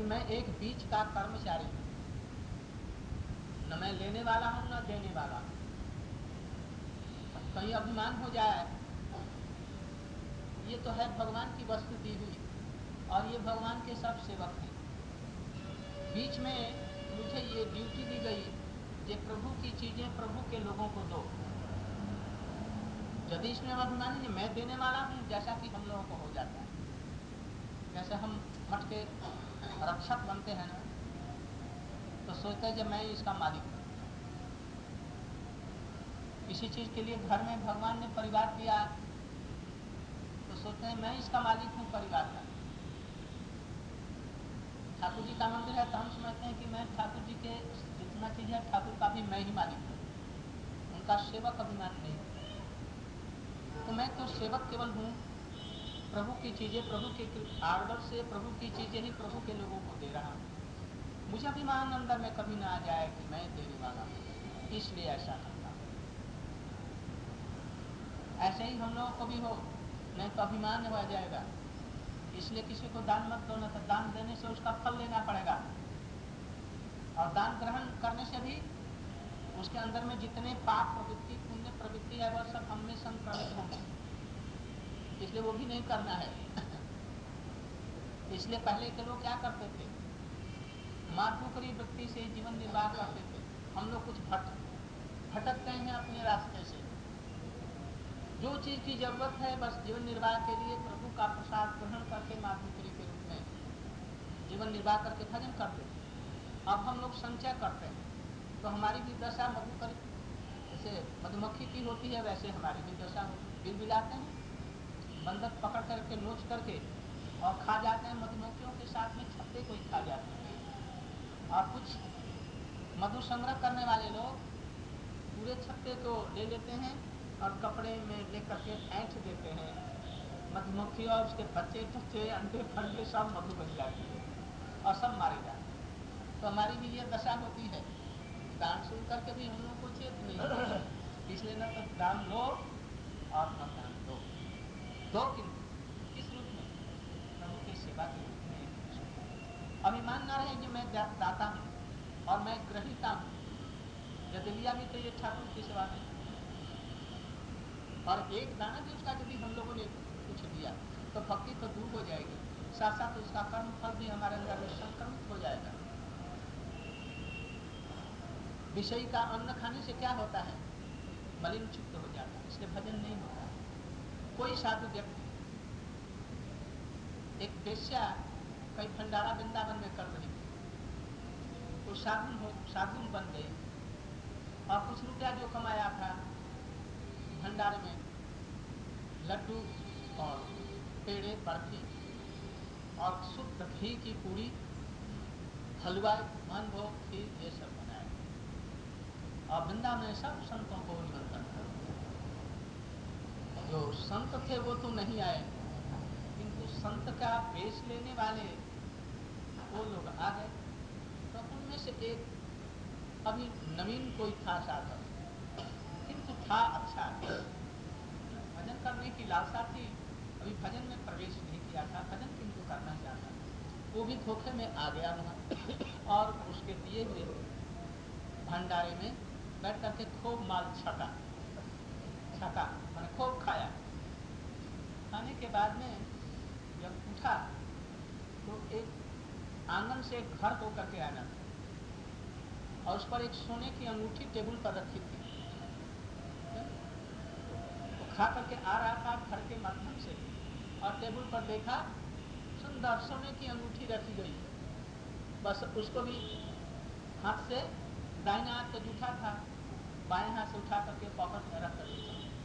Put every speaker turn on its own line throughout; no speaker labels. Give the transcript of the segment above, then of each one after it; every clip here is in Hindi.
मैं एक बीच का कर्मचारी हूँ, न मैं लेने वाला हूँ न देने वाला हूँ। कहीं अभिमान हो जाए, ये तो है भगवान की वस्तु दी हुई और ये भगवान के सब सेवक हैं। बीच में मुझे ये ड्यूटी दी गई कि प्रभु की चीजें प्रभु के लोगों को दो। यदि इसमें अभिमान है मैं देने वाला हूँ, जैसा कि हम लोगों को हो जाता है, जैसे हम मठ के रक्षक बनते हैं ना, तो सोचते हैं जब मैं इसका मालिक हूँ। किसी चीज के लिए घर में भगवान ने परिवार दिया तो सोचते हैं मैं इसका मालिक हूँ परिवार का। ठाकुर जी का मंदिर है तो हम समझते हैं कि मैं ठाकुर जी के जितना चीज है ठाकुर का भी मैं ही मालिक हूँ, उनका सेवक अभिमान नहीं। तो मैं तो सेवक केवल हूँ, प्रभु की चीजें प्रभु के आर्डर से प्रभु की चीजें ही प्रभु के लोगों को दे रहा हूँ। मुझे अभिमान अंदर में कभी ना आ जाए कि मैं देने वाला हूँ, इसलिए ऐसा करता हूँ। ऐसे ही हम लोगों को भी हो, नहीं तो अभिमान हो जाएगा, इसलिए किसी को दान मत दो, न तो दान देने से उसका फल लेना पड़ेगा, और दान ग्रहण करने से भी उसके अंदर में जितने पाप प्रवृत्ति पुण्य प्रवृत्ति है वह सब हम में संक्रमित होंगे, इसलिए वो भी नहीं करना है। इसलिए पहले के लोग क्या करते थे, माधुकरी वृत्ति से जीवन निर्वाह करते थे। हम लोग कुछ भटकते हैं अपने रास्ते से। जो चीज की जरूरत है बस जीवन निर्वाह के लिए प्रभु का प्रसाद ग्रहण करके माधुकरी के रूप में जीवन निर्वाह करके भजन करते थे। अब हम लोग संचय करते हैं तो हमारी भी दशा मधुकरी जैसे मधुमक्खी की होती है वैसे हमारी भी दशा होगी। बिलबिलाते हैं, बंदक पकड़ करके नोच करके और खा जाते हैं, मधुमक्खियों के साथ में छत्ते को ही खा जाते हैं। और कुछ मधु संग्रह करने वाले लोग पूरे छत्ते को ले लेते हैं और कपड़े में ले करके ऐंठ देते हैं, मधुमक्खी और उसके बच्चे टच्चे अंडे फंडे सब मधु बन जाती है और सब मारे जाते हैं। तो हमारी भी ये दशा होती है, दान सुन करके भी हम लोग को चेत नहीं, इसलिए न तो दान लो और न दान दो किंतु किस रूप में, प्रभु के सेवा के रूप में। अभिमान न रहे कि मैं दाता हूँ और मैं ग्रहीता हूँ, यदि लिया भी तो ये ठाकुर की सेवा में, और एक दाना भी उसका यदि हम लोगों ने कुछ दिया तो भक्ति तो दूर हो जाएगी, साथ साथ उसका कर्म फल भी हमारे अंदर में संक्रमित हो जाएगा। विषय का अन्न खाने से क्या होता है, मलिन चित्त हो जाता है, इसलिए भजन नहीं होता है। कोई साधु व्यक्ति, एक वेश्या कई भंडारा वृंदावन में कर रही थी, वो साधुन बन गई और कुछ रुपया जो कमाया था भंडारे में लड्डू और पेड़े बर्फी और शुद्ध घी की पूरी हलवा मन भोग खीर ये सब बनाया और वृंदावन में सब संतों को निमंत्रण कर दिया। जो संत थे वो तो नहीं आए, किंतु संत का वेश लेने वाले वो लोग आ गए। तो उनमें से एक अभी नवीन कोई था साधक, किंतु था अच्छा, भजन करने की लालसा थी, अभी भजन में प्रवेश नहीं किया था, भजन किंतु करना चाहता था। वो भी धोखे में आ गया वहां और उसके दिए हुए भंडारे में बैठ करके खूब माल छका मैंने खूब खाया। खाने के बाद में जब उठा तो एक आंगन से एक घर होकर के आना था और उस पर एक सोने की अंगूठी टेबल पर रखी थी। तो खा करके आ रहा था घर के माध्यम से और टेबल पर देखा सुंदर सोने की अंगूठी रखी गई, बस उसको भी हाथ से, दाहिना हाथ तो जूठा था, बाएं हाथ से उठा करके पॉकेट में रख करके चल दिया।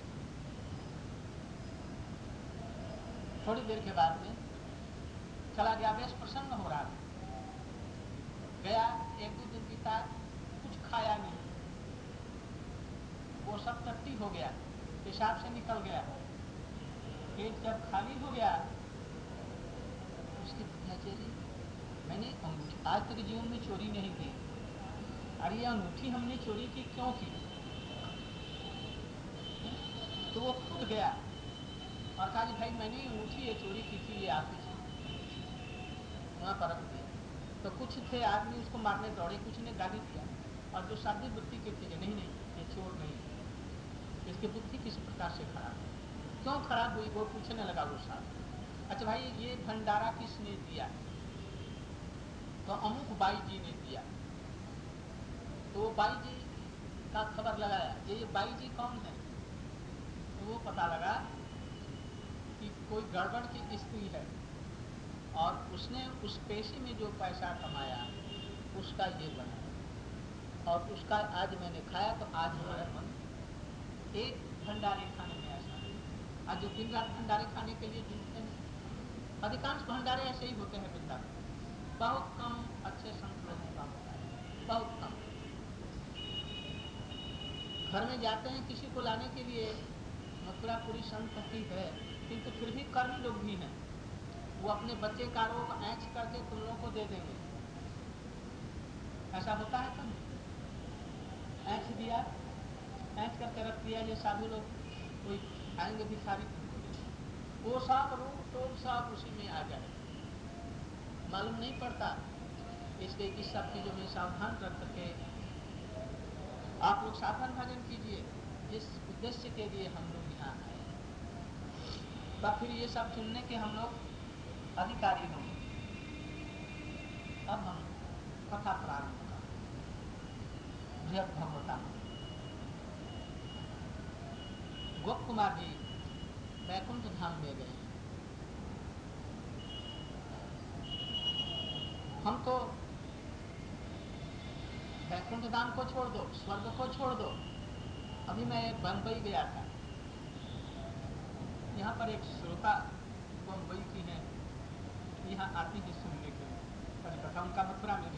थोड़ी देर के बाद में चला गया, बेश प्रसन्न हो रहा था। गया, एक दो दिन बीता, कुछ खाया नहीं, वो सब टट्टी हो गया, पेशाब से निकल गया, पेट जब खाली हो गया उसकी दिखाचेरी, मैंने अंगूठी आज तक जीवन में चोरी नहीं की, अरे ये अंगूठी हमने चोरी की क्यों की? तो वो खुद गया और कहा भाई मैंने अंगूठी ये चोरी की थी, ये आपकी वहां पर रख दिया। तो कुछ थे आदमी उसको मारने दौड़े, कुछ ने गाली दिया, और जो सादी बुद्धि के थे नहीं नहीं ये चोर नहीं, इसकी बुद्धि किसी प्रकार से खराब है। क्यों खराब हुई वो पूछने लगा वो साहब। अच्छा भाई ये भंडारा किसने दिया? तो अमुक बाई जी ने दिया। तो वो बाई जी का खबर लगाया, ये बाई जी कौन है? तो वो पता लगा कि कोई गड़बड़ की स्त्री है और उसने उस पेशे में जो पैसा कमाया उसका ये बना, और उसका आज मैंने खाया तो आज हमारा मन एक भंडारे खाने में ऐसा नहीं। आज जो दिन रात भंडारे खाने के लिए जुटते हैं, अधिकांश भंडारे ऐसे ही होते हैं वृंदावन, बहुत कम अच्छे संत लोगों का होता है, बहुत कम। घर में जाते हैं किसी को लाने के लिए, मथुरापुरी संत ही है, किंतु फिर भी कर्मी लोग भी हैं, वो अपने बच्चे का रोग ऐंच करके तुम लोगों को दे देंगे। ऐसा होता है कभी? ऐंच दिया, ऐंच करके रख दिया, ये साधु लोग कोई आएंगे भिखारी तुमको दे, वो सब रोग टोग सब उसी में आ जाए, मालूम नहीं पड़ता। इसलिए इस सब चीजों में सावधान रख करके आप लोग साधन भजन कीजिए, जिस उद्देश्य के लिए हम लोग यहाँ आए, तब फिर ये सब सुनने के हम लोग अधिकारी होंगे। अब हम कथा प्रारंभ करते हैं। बृहद भगवता गोप कुमार जी वैकुंठ धाम में गए। हम तो वैकुंठ धाम को छोड़ दो, स्वर्ग को छोड़ दो, अभी मैं बम्बई गया था, यहाँ पर एक श्रोता बम्बई की हैं, यहाँ आती है सुनने के लिए हरिकथा, उनका मथुरा में भी।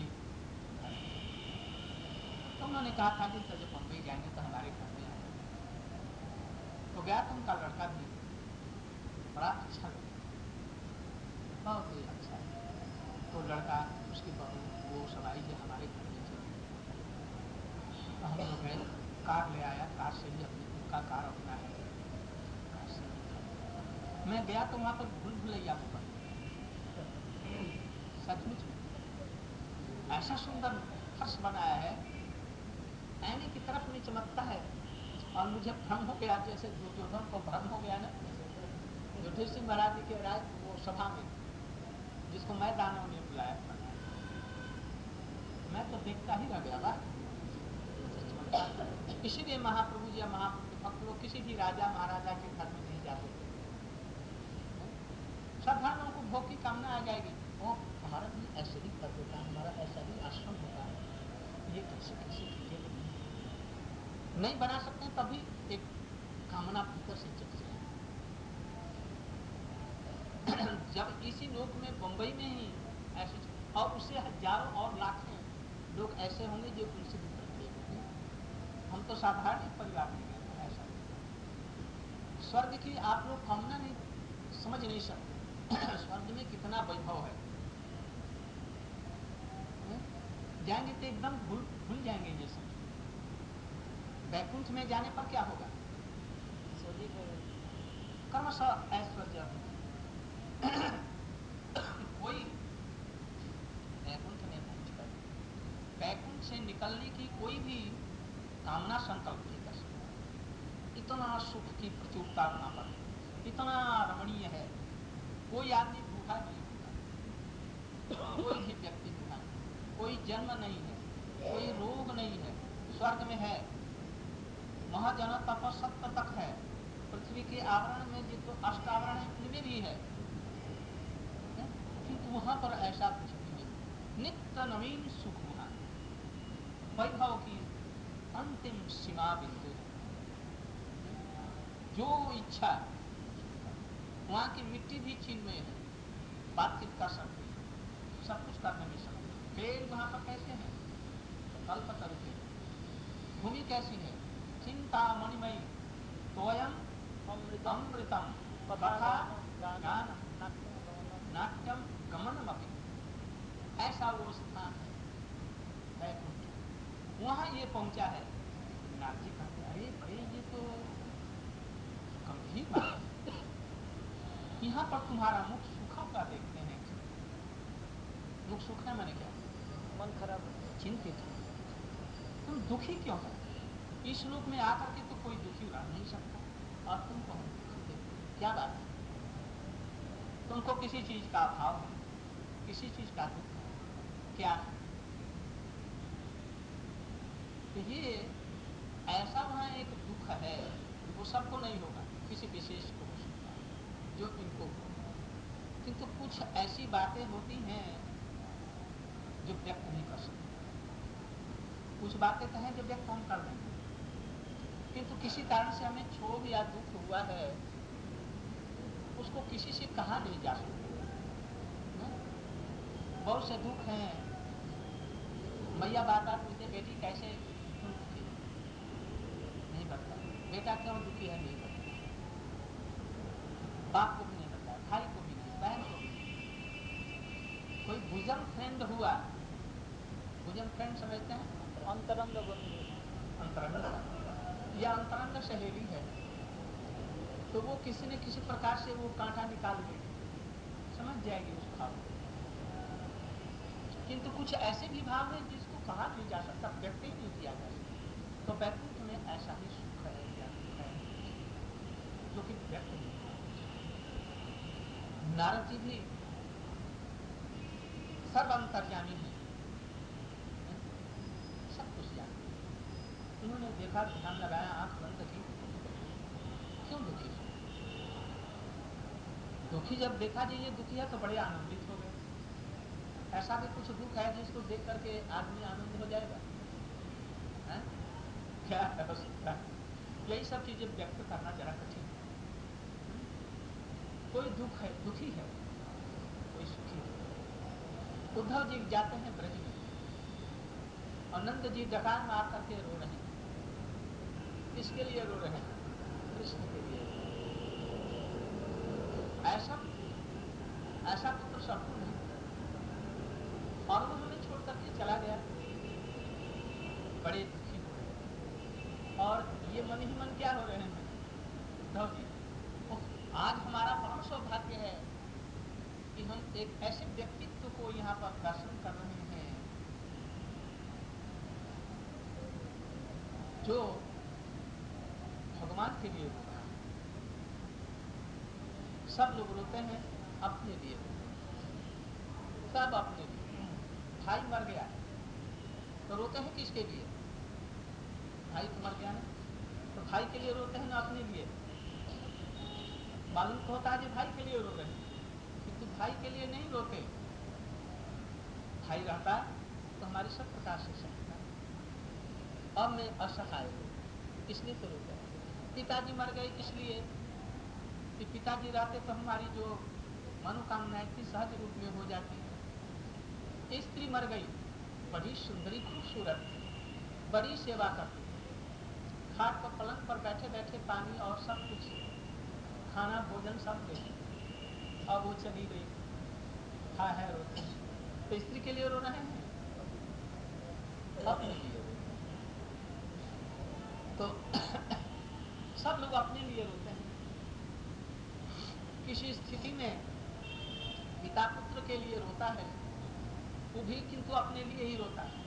तो उन्होंने कहा था कि जब बम्बई जाएंगे तो हमारे घर में आए। तो गया तो उनका लड़का भी बड़ा अच्छा लड़का, बहुत ही अच्छा है। तो लड़का उसकी बहू वो सब आई कि हमारे घर में चले। तो हम लोग गए, कार ले आया, कार से ही अपनी उनका कार अपना है, कार से ही मैं गया तो वहाँ पर भूल भुलैया वो बन, सचमुच में ऐसा सुंदर फर्श बनाया है, ऐने की तरफ में चमकता है, और मुझे भ्रम हो गया, जैसे दुर्योधन को भ्रम हो गया ना, युधिष्ठिर सिंह महाराज जी के राज वो सभा में, जिसको मैं दानव ने बुलाया था, मैं तो देखता ही रह गया। वाह, इसीलिए महाप्रभु जी या महाप्रभु के भक्त लोग किसी भी राजा महाराजा के घर में नहीं जाते थे। साधारण लोगों को भोग की कामना आ जाएगी, ओ हमारा भी ऐसे ही घर होता, हमारा ऐसा ही आश्रम होता, ये कैसे कैसे चीजें बनी नहीं बना सकते, तभी एक कामना भीतर से जग जाए। जब इसी लोक में बंबई में ही ऐसे, और उससे हजारों और लाखें लोग ऐसे होंगे जो उनसे भी बढ़ होंगे। हम तो साधारण एक परिवार में गए तो ऐसा स्वर्ग की आप लोग कामना नहीं समझ नहीं सकते। स्वर्ग में कितना वैभव है, जाएंगे तो एकदम भूल जाएंगे ये सब। वैकुंठ में जाने पर क्या होगा? क्रमशः ऐश्वर्य कोई वैकुंठ में पहुंचकर वैकुंठ से निकलने की कोई भी कामना संकल्प नहीं कर सकता। इतना सुख की प्रचुरता वहां पर, इतना रमणीय है, कोई आदमी बूढ़ा नहीं होगा, कोई भी व्यक्ति बूढ़ा नहीं, कोई जन्म नहीं है, कोई रोग नहीं है, स्वर्ग में है, महाजन तपस्सत्व तक है, पृथ्वी के आवरण में जितने अष्टावरण है उनमें भी है, किंतु वहां पर ऐसा कुछ भी नहीं। नित्य नवीन सुख वहां, वैभव की अंतिम सीमा बिंदु, जो इच्छा, वहां की मिट्टी भी चिन्मय है, बातचीत कर सकते हैं, सब कुछ करने में सकते। पेड़ वहां पर कैसे हैं? तो कल्पतरु के। भूमि कैसी है? चिंता मणिमयी, तोयम अमृतम कथा गानम नाट्यम गमनमपि, ऐसा वो स्थान है वैकुंठ। वहां ये पहुंचा है। नाथ जी कहते अरे बड़े ये तो गंभीर बात है, यहाँ पर तुम्हारा मुख सूखा हुआ देखते हैं, दुख सुख है मैंने क्या?
मन खराब हो,
चिंतित हो, तुम दुखी क्यों हो? इस लोक में आकर के तो कोई दुखी रह नहीं सकता, और तुमको हम दुखी देखते हैं, क्या बात है? तुमको किसी चीज का अभाव है, किसी चीज का दुख है, क्या है? तो ये ऐसा वहाँ एक दुख है, वो सबको नहीं होगा, किसी विशेष को हो सकता है जो इनको हो। किंतु कुछ ऐसी बातें होती हैं जो व्यक्त नहीं कर सकते, कुछ बातें तो हैं जो व्यक्त हम कर देंगे, किंतु किसी कारण से हमें क्षोभ या दुख हुआ है, उसको किसी से कहा नहीं जा सकता। बहुत से दुख हैं, मैया बार बार पूछते बेटी कैसे, तुम दुखी हो? नहीं बता, बेटा क्यों दुखी है? नहीं बता, बाप को भी नहीं बताया, भाई को भी नहीं, बहन को भी नहीं। कोई बुजम फ्रेंड हुआ, बुजम फ्रेंड समझते हैं?
अंतरंग बंधु,
अंतरंग या अंतरंग सहेली है, तो वो किसी न किसी प्रकार से वो कांटा निकाल देगी, समझ जाएगी उस भाव को। किंतु कुछ ऐसे भी भाव हैं जिसको कहा नहीं जा सकता, व्यक्त ही नहीं किया जा सकता। तो वैकुंठ में ऐसा ही सुख है या दुख है जो कि व्यक्त नहीं किया। नारद जी भी सर्वंतर्यामी है, सब कुछ जानते हैं। उन्होंने देखा, ध्यान लगाया, आंख बंद की, क्यों दुखी हो? दुखी जब देखा जी ये दुखी है तो बड़े आनंदित हो गए। ऐसा भी कुछ दुख है जिसको देख करके आदमी आनंद हो जाएगा? है? क्या हो सकता है? यही सब चीजें व्यक्त करना जरा कठिन है। कोई दुख है, दुखी है, कोई सुखी है। उद्धव जी जाते हैं ब्रज में और नंद जी डकार मार करके रो रहे हैं। किसके लिए रो रहे हैं? कृष्ण के लिए। ऐसा पुत्र सबको नहीं मिला, और वो हमें छोड़ करके चला गया, बड़े दुखी हो रहे हैं। और ये मन ही मन क्या हो रहे हैं उद्धव जी, आज हमारा परम सौभाग्य है कि हम एक ऐसे व्यक्तित्व को यहाँ पर दर्शन कर रहे हैं जो भगवान के लिए रो रहा है। सब लोग रोते हैं, अपने लिए रोते हैं, सब अपने लिए। भाई मर गया तो रोते हैं किसके लिए? भाई तो मर गया ना, तो भाई के लिए रोते हैं ना अपने लिए? मालूम तो होता है कि भाई के लिए रो रहे हैं, किंतु भाई के लिए नहीं रोते। भाई रहता तो हमारी सब प्रकार से सहायता, अब मैं असहाय हूँ इसलिए तो रोते हैं। पिताजी मर गए इसलिए कि पिताजी रहते तो हमारी जो मनोकामनाएं थी सहज रूप में हो जाती। स्त्री मर गई, बड़ी सुंदरी खूबसूरत थी, बड़ी सेवा करती थी, खाट पर पलंग पर बैठे बैठे पानी और सब कुछ, खाना भोजन सब देती, अब वो चली गई, है रोते हैं। तो स्त्री के लिए रो रहे हैं, अपने लिए रो रहे हैं। तो सब लोग अपने लिए रोते हैं। किसी स्थिति में पिता पुत्र के लिए रोता है, वो भी किंतु अपने लिए ही रोता है,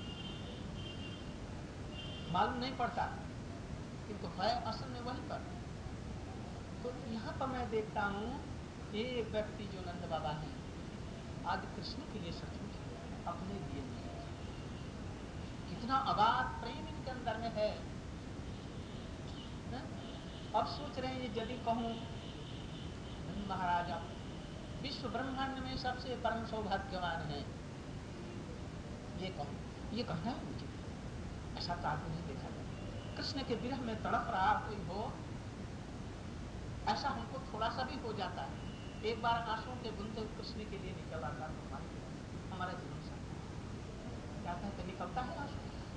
मालूम नहीं पड़ता, किंतु है असल में वहीं पर। तो यहाँ पर मैं देखता हूँ ये व्यक्ति जो नंद बाबा हैं, आज कृष्ण के लिए सचमुच अपने लिए नहीं, कितना अगाध प्रेम इनके अंदर में है। अब सोच रहे हैं ये यदि कहूँ नंद महाराजा विश्व ब्रह्मांड में सबसे परम सौभाग्यवान है, ये कहूँ, ये कहना ही उचित है। ऐसा तो आदमी नहीं देखा जाता। कृष्ण के विरह में तड़प रहा कोई हो, ऐसा हमको थोड़ा सा भी हो जाता है, एक बार आंसुओं के बूंद कृष्ण के लिए निकल आता तो हमारा जीवन सार्थक। क्या कहते, निकलता है आंसू,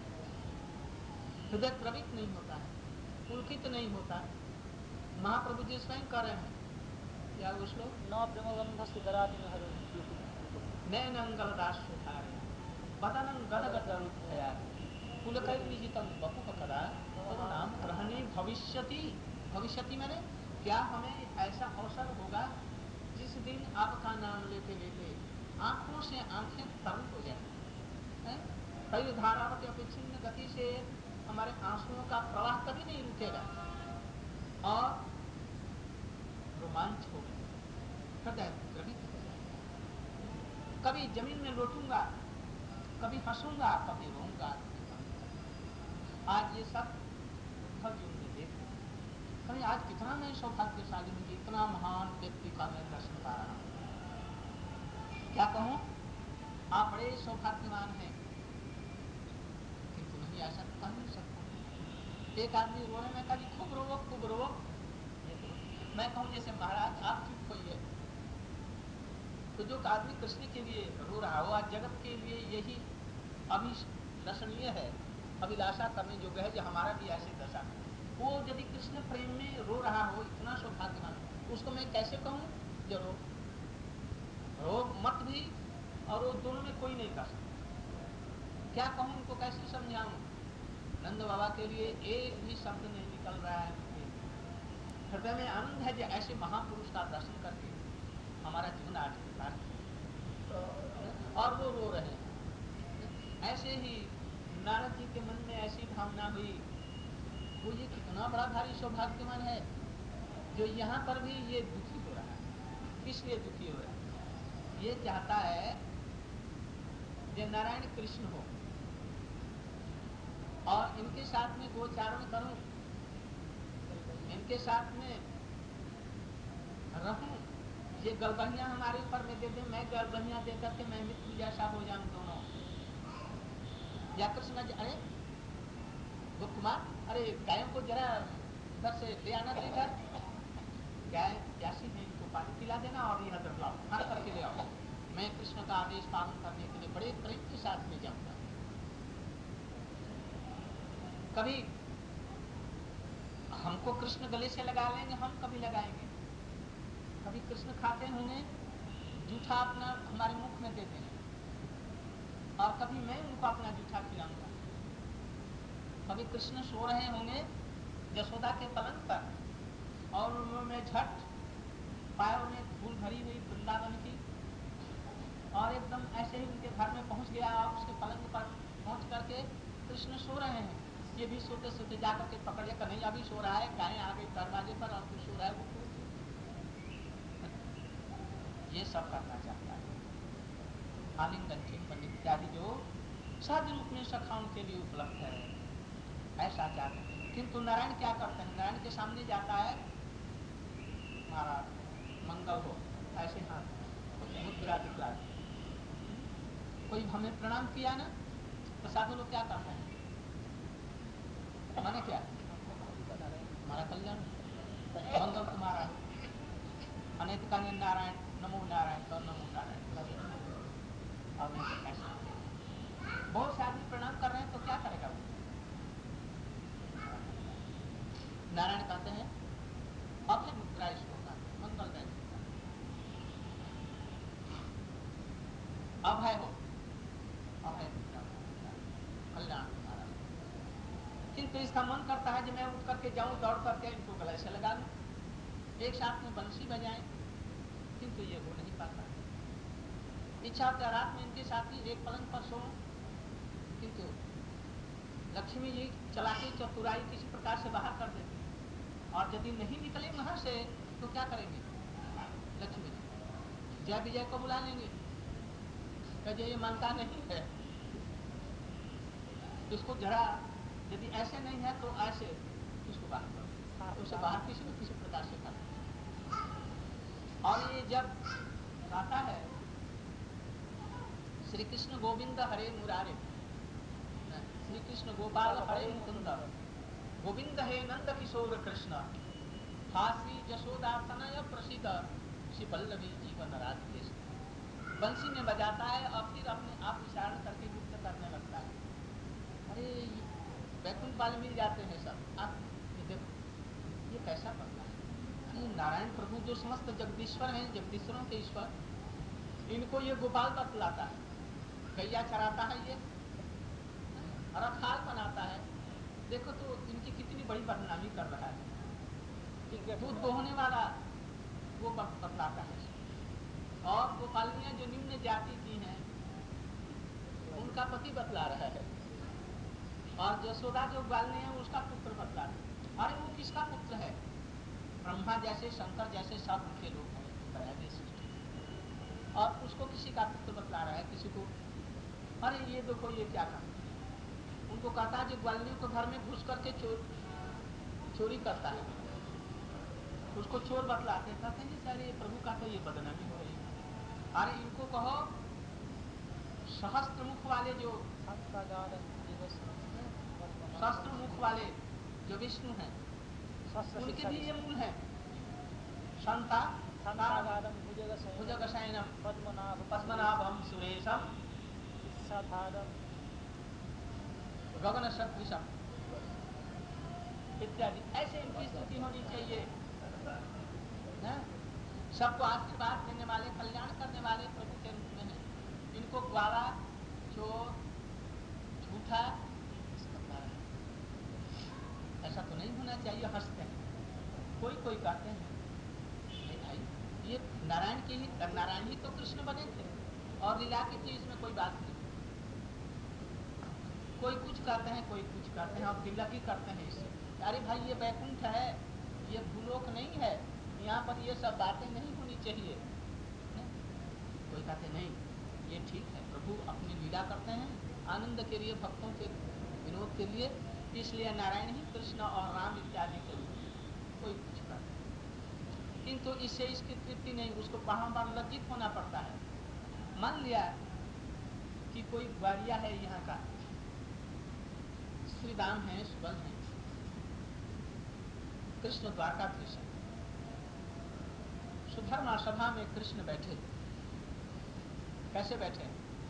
हृदय द्रवित नहीं होता है, पुलकित नहीं होता। महाप्रभु जी स्वयं कह रहे हैं, क्या वो श्लोक,
न प्रेमबंध सुधराति
नैनंगल दास सुधारे बदनं गदगद रूपया पुलकैर्निजितं बहुपकदा तो नाम ग्रहणे भविष्यति। भविष्यति मैंने क्या, हमें ऐसा अवसर होगा जिस दिन आपका नाम लेते लेते आंखों से आंखें तरल हो जाएंगी। कई धारावती अपेक्षिन्न गति से हमारे आंसुओं का प्रवाह कभी नहीं रुकेगा और रोमांच हो गया, हृदय द्रवित हो जाएगा। कभी जमीन में लौटूंगा, कभी हंसूंगा, कभी रोऊंगा, आज ये सब उद्धव जी ने देख लिया। कभी आज कितना मैं सौभाग्यशाली हूँ, इतना महान व्यक्ति का मैं दर्शन पा रहा हूँ। क्या कहूँ, आप बड़े सौभाग्यवान हैं, किंतु नहीं ऐसा तो कह नहीं सकता। एक आदमी रो रहे, मैं कहा जी खूब रोवो खूब रोवो। मैं कहूँ जैसे महाराज आप चुप होइए। तो जो आदमी कृष्ण के लिए रो रहा हो, आज जगत के लिए यही अभिलषणीय है, अभिलाषा करने योग्य है कि हमारा भी ऐसी दशा हो। वो यदि कृष्ण प्रेम में रो रहा हो, इतना सौभाग्यवान, उसको मैं कैसे कहूँ जो रो मत भी और वो दोनों में कोई नहीं कर सकता। क्या कहूँ उनको, कैसे समझाऊं? नंद बाबा के लिए एक भी शब्द नहीं निकल रहा है उनके हृदय में आनंद है जो ऐसे महापुरुष का दर्शन करके हमारा जीवन आज पार किया और वो रो रहे हैं। ऐसे ही नारद जी के मन में ऐसी भावना हुई, वो ये कितना बड़ा भारी सौभाग्यवान है जो यहाँ पर भी ये दुखी हो रहा है। किस लिए दुखी हो रहा है? ये चाहता है जो नारायण कृष्ण हो और इनके साथ में गोचारण करूं, इनके साथ में रहूं, ये गलबहियां हमारे ऊपर में दे दे, मैं गलबहियां दे करके मैं मृत्यु जैसा हो जाऊं दोनों। या कृष्ण अरे गोप कुमार, अरे गायों को जरा उधर से ले आना दे, इधर गाय प्यासी है, इनको पानी पिला देना और यह इधर लाओ, हाथ करके ले आओ। मैं कृष्ण का आदेश पालन करने के लिए बड़े प्रेम के साथ में जाऊंगा। कभी हमको कृष्ण गले से लगा लेंगे, हम कभी लगाएंगे। कभी कृष्ण खाते होंगे, जूठा अपना हमारे मुख में दे देंगे और कभी मैं उनको अपना जूठा खिलाऊंगा। कभी कृष्ण सो रहे होंगे यशोदा के पलंग पर और मैं झट पायों में धूल भरी हुई वृंदावन की और एकदम ऐसे ही उनके घर में पहुंच गया और उसके पलंग पर पहुंच करके कृष्ण सो रहे हैं, ये भी सोते सोते जाकर के पकड़ लिया, नहीं अभी सो रहा है, गायें आ गई दरवाजे पर और तू सो रहा है, वो खोल दे। ये सब करना चाहता है। आलिंगन चुंबन इत्यादि जो सहज रूप में सखाओं के लिए उपलब्ध है, ऐसा चाहते हैं। किंतु नारायण क्या करते हैं, नारायण के सामने जाता है, महाराज मंगल हो, ऐसे हाथ मुद्रा दिखला, कोई हमें प्रणाम किया ना, तो साधु लोग क्या करते हैं, माने क्या, हमारा कल्याण, मंगल तुम्हारा हो, अनेक कान्य नारायण, नमो नारायण, तो नमो नारायण। और नहीं तो कैसे, बहुत से आदमी प्रणाम कर रहे हैं तो क्या करेगा वो? नारायण कहते हैं अभय मुद्रा, इसको कहते हैं मंगलमय मुद्रा, अभय हो, अभय मुद्रा, कल्याण तुम्हारा। किंतु इसका मन करता है कि मैं उठ करके जाऊं, दौड़ करके इनको गले से लगा लूं, एक साथ में बंसी बजाएं, किंतु ये हो नहीं पाता। इच्छा होता रात में इनके साथ ही एक पलंग पर सोऊं, किंतु लक्ष्मी जी चलाकी चतुराई किसी प्रकार से बाहर कर देती, और यदि नहीं निकले वहां से तो क्या करेंगे, लक्ष्मी जी जय विजय को बुला लेंगे, कहे ये मानता नहीं है, इसको जरा यदि ऐसे नहीं है तो ऐसे इसको बाहर कर, उसे बाहर किसी न किसी प्रकार से कर। और ये जब गाता है श्री कृष्ण गोविंद हरे मुरारे, श्री कृष्ण गोपाल हरे मुकुंद, गोविंद हे नंद किशोर कृष्ण, हा श्री जशोदा तनय प्रसिद्ध, श्री वल्लभी जीवन राधिकेश। बंसी में बजाता है और फिर अपने आप उच्चारण करके नृत्य करने लगता है। अरे वैकुंठ वाले मिल जाते हैं सब, आप ये देखो ये कैसा बनता है, ये नारायण प्रभु जो समस्त जगदीश्वर हैं, जगदीश्वरों के ईश्वर, इनको ये गोपाल बतलाता है, गैया चराता है, ये रखाल बनाता है। देखो तो इनकी कितनी बड़ी बदनामी कर रहा है, दूध दोहने वाला वो बतलाता है। और गोपालियां जो निम्न जाति की हैं उनका पति बतला रहा है, और यशोदा जो ग्वालिनी है उसका पुत्र बतला रहा है। अरे वो किसका पुत्र है? ब्रह्मा जैसे, शंकर जैसे सब उनके लोग हैं इस तरह की सृष्टि, और उसको किसी का पुत्र बतला रहा है, किसी को। अरे ये देखो ये क्या करता है, उनको कहता है जो ग्वालिनी को घर में घुस करके चोरी करता है उसको चोर बतलाते हैं। कहते हैं जी सर ये प्रभु का तो ये बदनामी हो रही है। अरे इनको कहो सहस्त्र मुख वाले जो सहस्त्र मुख वाले जो विष्णु हैं उनके भी ये मूल है। संता भुजगशयनम पद्मनाभम सुरेशम गगन सदृशम इत्यादि, ऐसे इनकी स्तुति होनी चाहिए। सबको आशीर्वाद देने वाले, कल्याण करने वाले प्रभु के रूप में है। इनको ग्वाला, चोर, झूठा ऐसा तो नहीं होना चाहिए। हंसते हैं, कोई कोई कहते हैं नहीं भाई ये नारायण ही तो कृष्ण बने थे और लीला की थी, इसमें कोई बात नहीं। कोई कुछ कहते हैं, कोई कुछ कहते हैं और तिलकी करते हैं इससे। अरे भाई ये वैकुंठ है, ये भूलोक नहीं है, यहाँ पर ये सब बातें नहीं होनी चाहिए। कोई कहते नहीं ये ठीक है, प्रभु अपनी लीला करते हैं आनंद के लिए, भक्तों के विनोद के लिए, इसलिए नारायण ही कृष्ण और राम इत्यादि के रूप में कोई कुछ कहते हैं। किंतु इससे इसकी तृप्ति नहीं, उसको बार बार लज्जित होना पड़ता है। मान लिया कि कोई ग्वालिया है यहाँ का, श्री राम है, सुबल है, कृष्ण द्वारकाधीश है, सुधर्मा सभा में कृष्ण बैठे। कैसे बैठे?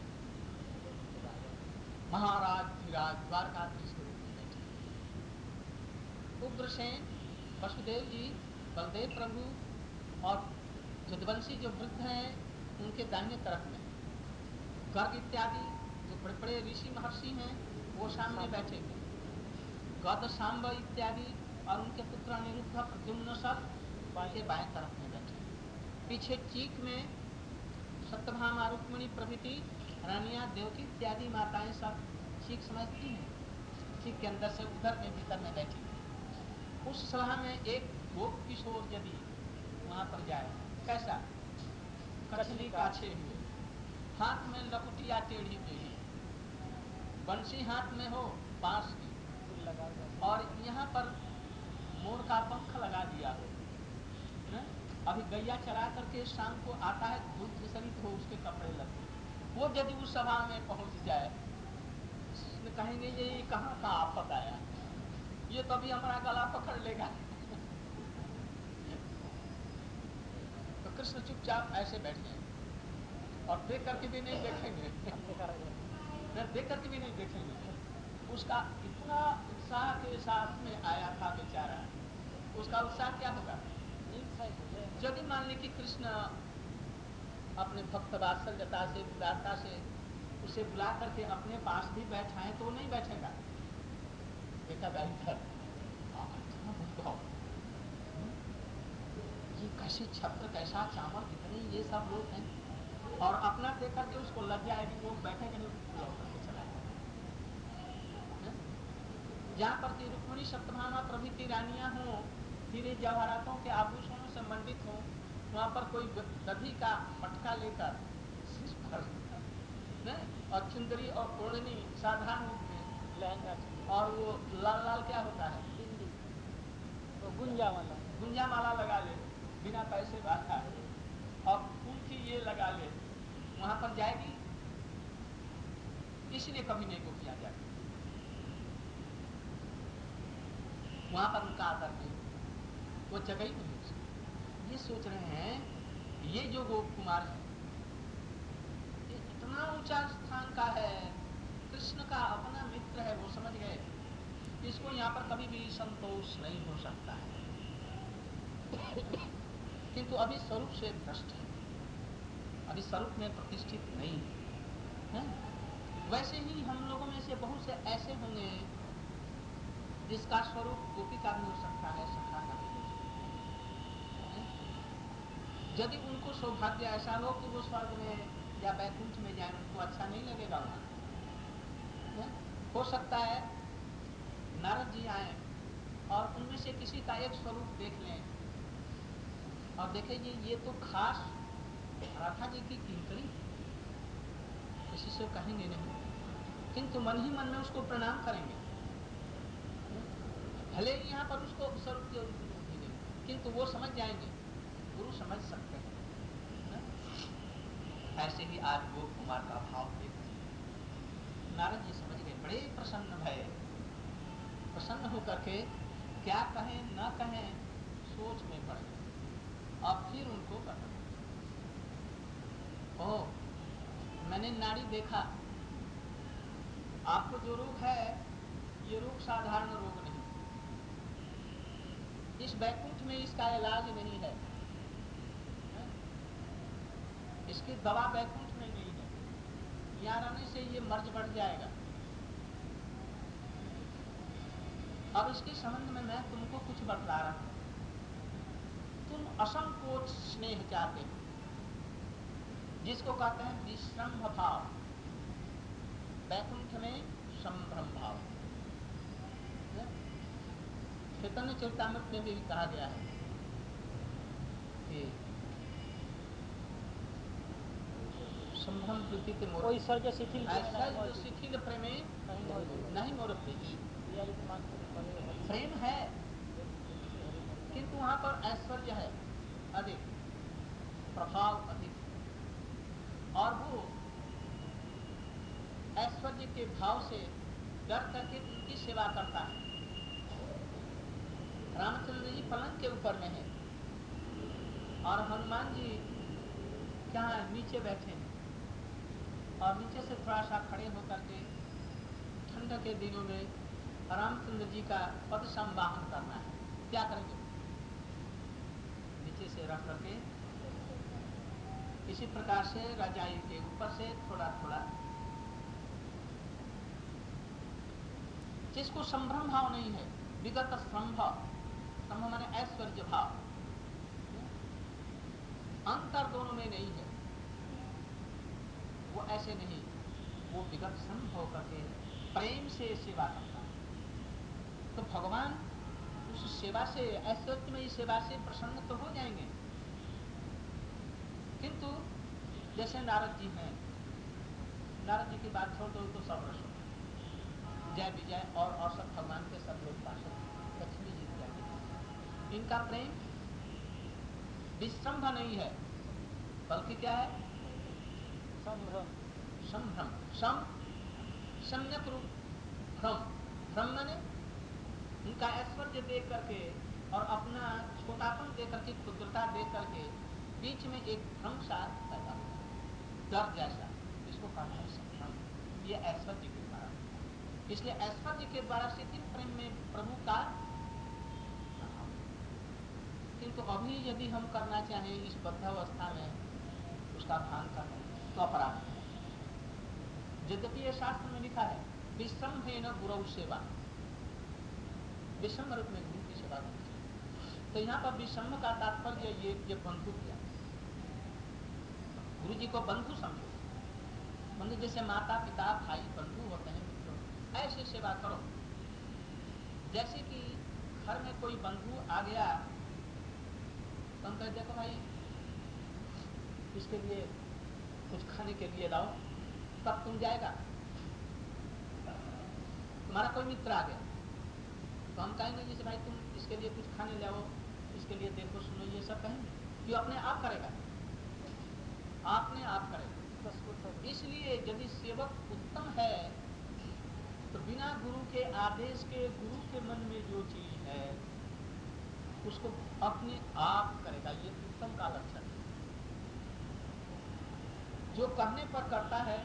महाराज धीराज द्वारकाधीश के रूप में बैठे। उग्रसेन, वसुदेव जी, बलदेव प्रभु और जदवंशी जो वृद्ध हैं उनके दाहिने तरफ में, गर्ग इत्यादि जो बड़े बड़े ऋषि महर्षि हैं वो सामने बैठे हुए, गौद सांब इत्यादि और उनके पुत्र अनिरुद्ध, प्रद्युम्न सब उनके बाएं तरफ में बैठे। पीछे चीक में सत्यभामा, रुक्मिणी प्रभृति रानियां, देवकी इत्यादि माताएं सब चीक समझती हैं, चीक के अंदर से उधर में भीतर में बैठी। उस सभा में एक गोप किशोर यदि वहां पर जाए, कैसा? कछली काछे हुए, हाथ में लकुटिया टेढ़ी मेढ़ी, बंसी हाथ में हो बांस की, और यहाँ पर मोर का पंख लगा दिया हो, अभी गैया चरा करके शाम को आता है, धूप विसरित हो उसके कपड़े लगे, वो यदि उस सभा में पहुंच जाए, कहेंगे ये कहाँ का आफत आया, ये तो अभी हमारा गला पकड़ लेगा। तो कृष्ण चुपचाप ऐसे बैठे और देख करके भी नहीं देखेंगे, देख करके भी नहीं देखेंगे। उसका इतना उत्साह के साथ में आया था बेचारा, उसका उत्साह क्या होगा? यदि मान ली कि कृष्ण अपने भक्त वात्सल्यता से, उदारता से उसे बुला करके अपने पास भी बैठाएं तो नहीं बैठेगा। देखा इधर ये कैसे छत्र, कैसा चावल, इतने ये सब लोग हैं, और अपना देख करके उसको लग जाएगी, वो बैठेंगे नहीं, लौट करके चला जाएगा। जहाँ पर की रुक्मिणी, सत्यभामा प्रभृति रानियां हों, हीरे जवाहरातों के आभूषणों से मंडित हों, वहाँ पर कोई दधी का मटका लेकर सिर पर और चुंदरी और ओढ़नी साधारण रूप में,
लहंगा,
और वो लाल लाल क्या होता है,
बिंदी, तो गुंजा माला
लगा ले बिना पैसे वाला, और फूल की ये लगा ले, वहां पर जाएगी? इसलिए कभी नहीं गोपियां जाती, वहां पर उनका आदर नहीं, वो जगह ही नहीं उसकी। ये सोच रहे हैं ये जो गोप कुमार है ये इतना ऊंचा स्थान का है, कृष्ण का अपना मित्र है, वो समझ गए इसको यहाँ पर कभी भी संतोष नहीं हो सकता है। किंतु अभी स्वरूप से भ्रष्ट है, अभी स्वरूप में प्रतिष्ठित नहीं है। वैसे ही हम लोगों में से बहुत से ऐसे होंगे जिसका स्वरूप गोपी का भी हो सकता है, सखा का भी हो सकता है। यदि उनको सौभाग्य ऐसा हो कि वो स्वर्ग में या वैकुंठ में जाए, उनको अच्छा नहीं लगेगा वहाँ। हो सकता है नारद जी आए और उनमें से किसी का एक स्वरूप देख लें और देखें ये तो खास राधा जी की किंकरी, किसी से कहेंगे नहीं, किंतु मन ही मन में उसको प्रणाम करेंगे। भले ही यहाँ पर उसको स्वरूप की अनुभूति नहीं, किंतु वो समझ जाएंगे, गुरु समझ सकते हैं।
ऐसे ही आज गोप कुमार का भाव देखते हैं।
नारद जी समझ गए, बड़े प्रसन्न भय, प्रसन्न होकर के क्या कहें न कहें सोच में पड़ गए। अब फिर उनको बता, ओ मैंने नाड़ी देखा, आपको जो रोग है ये रोग साधारण रोग नहीं, इस वैकुंठ में इसका इलाज नहीं है, इसकी दवा वैकुंठ में नहीं है, यहाँ रहने से ये मर्ज बढ़ जाएगा। अब इसके संबंध में मैं तुमको कुछ बतला रहा हूं। तुम असंकोच स्नेह चाहते हो, जिसको कहते हैं विश्रम्भ भाव, वैकुंठ में संभ्रम भाव। चैतन्य चरितामृत में भी कहा गया है कि संभ्रम प्रीति के मोर,
कोई सर्ज शिथिल
शिथिल प्रेमे नहीं मोर प्रीति। प्रेम है किंतु वहां पर ऐश्वर्य है अधिक, प्रभाव अधिक, और वो ऐश्वर्य के भाव से डर करके उनकी सेवा करता है। रामचंद्र जी पलंग के ऊपर में है और हनुमान जी क्या नीचे बैठे हैं, और नीचे से थोड़ा सा खड़े होकर के ठंड के दिनों में रामचंद्र जी का पद संवाहन करना है। क्या करेंगे, नीचे से रख करके इसी प्रकार से रजाई के ऊपर से थोड़ा थोड़ा, जिसको संभ्रम भाव नहीं है, विगत संभव, संभव माने ऐश्वर्य भाव, अंतर दोनों में नहीं है, वो ऐसे नहीं, वो विगत संभव करके प्रेम से सेवा करता है। तो भगवान उस सेवा से, ऐश्वर्यमयी सेवा से प्रसन्न तो हो जाएंगे, किंतु जैसे नारद जी हैं, नारद जी की बात छोड़ दो तो सब रसो, जय विजय और सब भगवान के सब लोग पार्षद, लक्ष्मी जी इत्यादि, इनका प्रेम विश्रम्भ नहीं है, बल्कि क्या है,
संभ्रम।
संभ्रम, सम सम्यक रूप, भ्रम, भ्रम माने उनका ऐश्वर्य देख करके और अपना छोटापन देख करके, क्षुद्रता देख करके बीच में एक भ्रम सा पैदा होता है, डर जैसा, इसको कहते हैं संभ्रम। ये ऐश्वर्य के द्वारा, इसलिए ऐश्वर्य के द्वारा शिथिल प्रेम में प्रभु का प्रभाव। किंतु अभी यदि हम करना चाहें इस बद्धावस्था में उसका भान करना तो अपराध है। यद्यपि ये शास्त्र में लिखा है विश्रम्भेन गुरु सेवा, विश्रम्भ रूप में गुरु की सेवा करनी चाहिए। तो यहाँ पर विश्रम्भ का तात्पर्य ये बंधु किया, गुरु जी को बंधु समझो, बंधु जैसे माता पिता भाई बंधु होते हैं, मित्रों, ऐसे सेवा करो। जैसे कि घर में कोई बंधु आ गया तो हम कहते देखो भाई इसके लिए कुछ खाने के लिए लाओ, तब तुम जाएगा। तुम्हारा कोई मित्र आ गया तो हम कहेंगे जैसे भाई तुम इसके लिए कुछ खाने लाओ, इसके लिए देखो सुनो, ये सब कहेंगे, क्यों अपने आप करेगा, आपने आप करेगा। इसलिए यदि सेवक उत्तम है तो बिना गुरु के आदेश के, गुरु के मन में जो चीज है उसको अपने आप करेगा, ये उत्तम का लक्षण है। जो कहने पर करता है,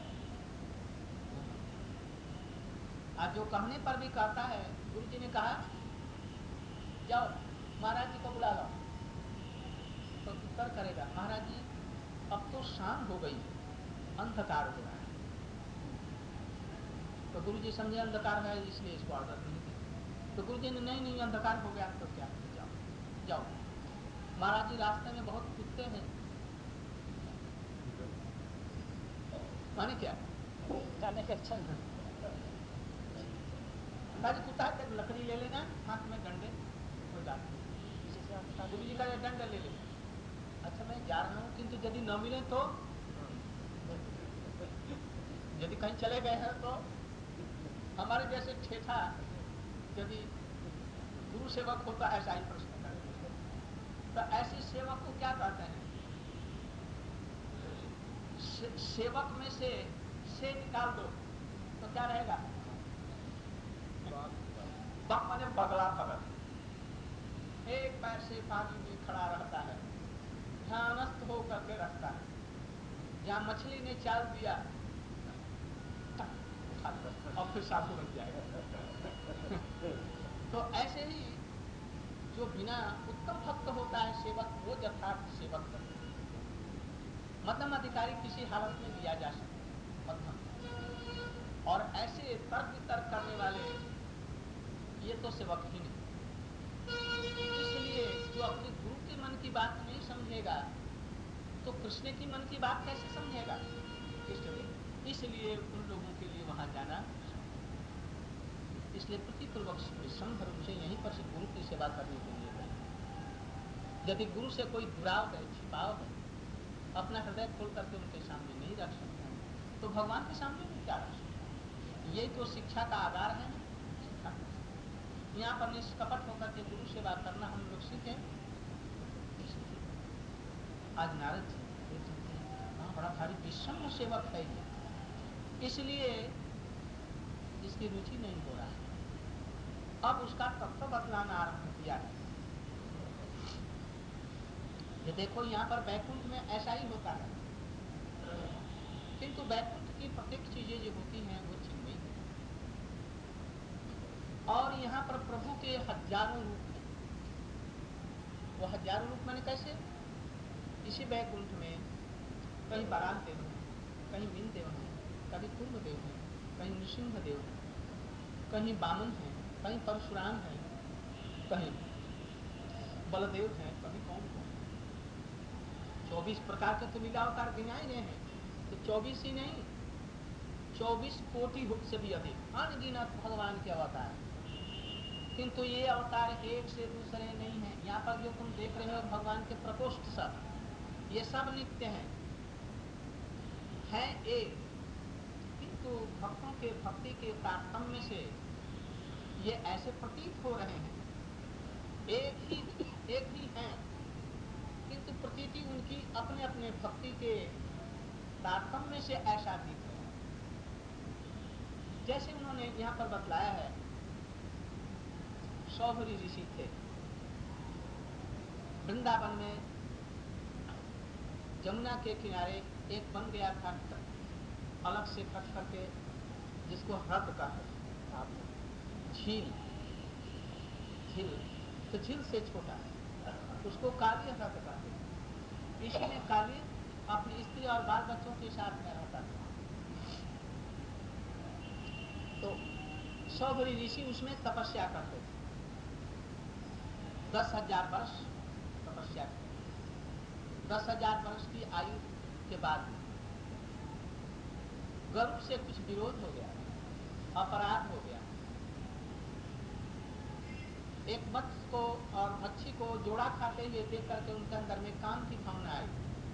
आज जो कहने पर भी कहता है, गुरु जी ने कहा जाओ महाराज जी को बुला लाओ, तो उत्तर करेगा महाराज जी अब तो शाम हो गई है, अंधकार हो रहा है। तो गुरु जी समझे अंधकार है इसलिए इसको ऑर्डर नहीं दिया। तो गुरु जी ने नहीं अंधकार हो गया तो क्या, जाओ जाओ। महाराज जी रास्ते में बहुत कुत्ते हैं, माने क्या?
जाने की इच्छा नहीं।
अंदाज कुत्ता है, लकड़ी ले लेना हाथ में, डंडे, कोई बात नहीं,
पीछे से आके काट
गुरु जी का डंडा ले लेना। अच्छा मैं जा रहा हूँ, किंतु यदि न मिले तो, यदि कहीं चले गए हैं तो, हमारे जैसे ठेठा यदि गुरु सेवक होता ऐसा ही प्रश्न करते हैं, तो ऐसे सेवक को क्या कहते हैं? सेवक में से निकाल दो तो क्या रहेगा? बक माने बगला भगत, एक पैर से पानी में खड़ा रहता है, ध्यानस्थ होकर के रखता है, जहाँ मछली ने चाल दिया उठा लो और फिर साधु बन जाएगा। तो ऐसे ही जो बिना उत्तम भक्त होता है सेवक, वो यथार्थ सेवक बनता है। मध्यम अधिकारी किसी हालत में लिया जा सकता है, मध्यम, और ऐसे तर्क वितर्क करने वाले ये तो सेवक ही नहीं। इसलिए जो अपने गुरु के मन की बात नहीं समझेगा तो कृष्ण की मन की बात कैसे समझेगा? इसलिए उन लोगों के लिए वहां जाना, इसलिए प्रतिपूर्वक विषम रूप से यहीं पर से गुरु की सेवा करने के लिए कहें। यदि गुरु से कोई दुराव है, छिपाव है, अपना हृदय खोल करके उनके सामने नहीं रख सकता, तो भगवान के सामने भी क्या रख सकता? यही तो शिक्षा का आधार है ना। शिक्षा यहाँ पर निष्कपट होकर के गुरु सेवा करना हम लोग सीखें। आज नारद जी बड़ा भारी विषम सेवक है ये, इसलिए इसकी रुचि नहीं हो रहा है। अब उसका तत्व बतलाना आरंभ किया है। ये देखो यहाँ पर वैकुंठ में ऐसा ही होता है, किंतु वैकुंठ की प्रत्येक चीजें जो होती हैं वो चिन्मयी है, और यहाँ पर प्रभु के हजारों रूप हैं। वो हजारों रूप माने कैसे? इसी वैकुंठ में कहीं बराह देव हैं, कहीं मीन देव हैं, कहीं कुर्म देव हैं, कहीं नृसिंह देव हैं, कहीं वामन हैं, कहीं परशुराम हैं, कहीं बलदेव हैं, कहीं कौन कौन। 24 प्रकार के तो लीला अवतार गिनाए गए हैं, तो 24 ही नहीं, 24 कोटि से भी अधिक अनगिनत भगवान के अवतार। किंतु ये अवतार एक से दूसरे नहीं है। यहाँ पर जो तुम देख रहे हो भगवान के प्रकोष्ठ सब, ये सब नित्य हैं, है एक, किंतु भक्तों के भक्ति के तारतम्य से ये ऐसे प्रतीत हो रहे हैं, एक ही हैं, किंतु प्रतीति उनकी अपने अपने भक्ति के तारतम्य से ऐसा दिख रहा है। जैसे उन्होंने यहाँ पर बतलाया है, सौभरी ऋषि थे वृंदावन में, जमुना के किनारे एक बन गया था अलग से कट करके, जिसको ह्रद कहते हैं, झील, तो झील से छोटा, उसको काली ह्रद कहते हैं। इसी में काली अपनी स्त्री और बाल बच्चों के साथ में रहता था। तो सौभरी ऋषि उसमें तपस्या करते थे, 10,000 वर्ष तपस्या की। 10,000 वर्ष की आयु के बाद में गरुड़ से कुछ विरोध हो गया, अपराध हो गया। एक मत्स्य को और मच्छी को जोड़ा खाते हुए देख करके उनके अंदर में काम की भावना आई।